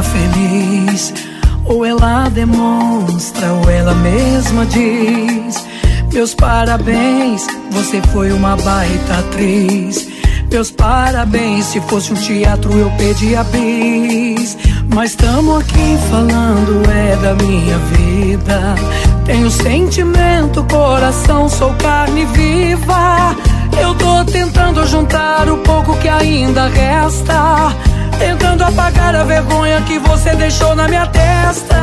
feliz, ou ela demonstra, ou ela mesma diz: meus parabéns, você foi uma baita atriz. Meus parabéns, se fosse um teatro eu pedia bis. Mas tamo aqui falando é da minha vida. Tenho sentimento, coração, sou carne viva. Eu tô tentando juntar o pouco que ainda resta, tentando apagar a vergonha que você deixou na minha testa.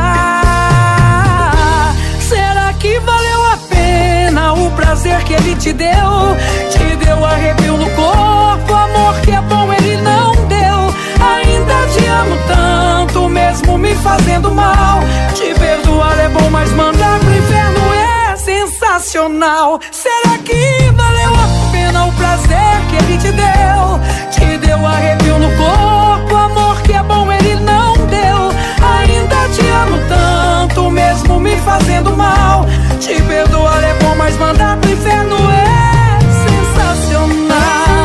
Será que valeu a pena o prazer que ele te deu? Te deu arrepio no corpo, amor que é bom ele não deu. Ainda te amo tanto, mesmo me fazendo mal. Te perdoar é bom, mas mandar pro inferno é sensacional. Será que valeu a pena o prazer que ele te deu? Te deu arrepio no corpo, amor que é bom ele não deu. Ainda te amo tanto, mesmo me fazendo mal. Te perdoar é bom, mas mandar pro inferno é sensacional.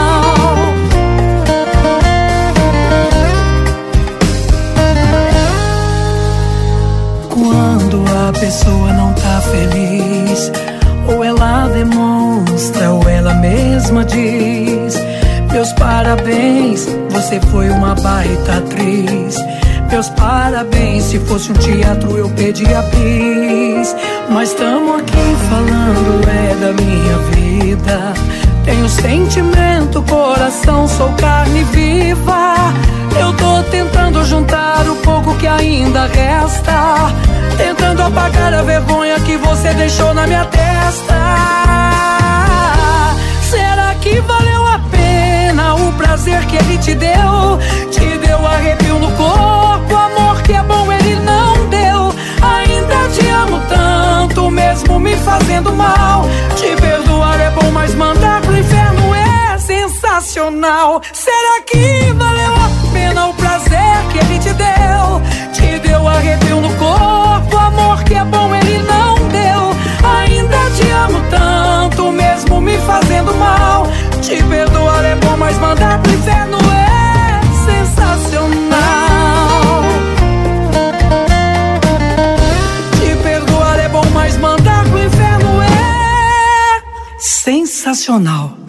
Quando a pessoa não tá feliz, ou ela demonstra, ou ela mesma diz: meus parabéns, você foi uma baita atriz. Meus parabéns, se fosse um teatro eu pedia bis. Mas tamo aqui falando é da minha vida. Tenho sentimento, coração, sou carne viva. Eu tô tentando juntar o pouco que ainda resta, tentando apagar a vergonha que você deixou na minha testa. Será que valeu a pena o prazer que ele te deu? Te deu arrepio no corpo, amor que é bom ele não deu. Ainda te amo tanto, mesmo me fazendo mal. Te perdoar é bom, mas mandar pro inferno é sensacional. Será que valeu a pena o prazer que ele te deu? Te deu arrepio no corpo, amor que é bom ele não deu. Ainda te amo tanto, mesmo me fazendo mal. Te perdoar é bom, mas mandar pro inferno é sensacional. Te perdoar é bom, mas mandar pro inferno é sensacional.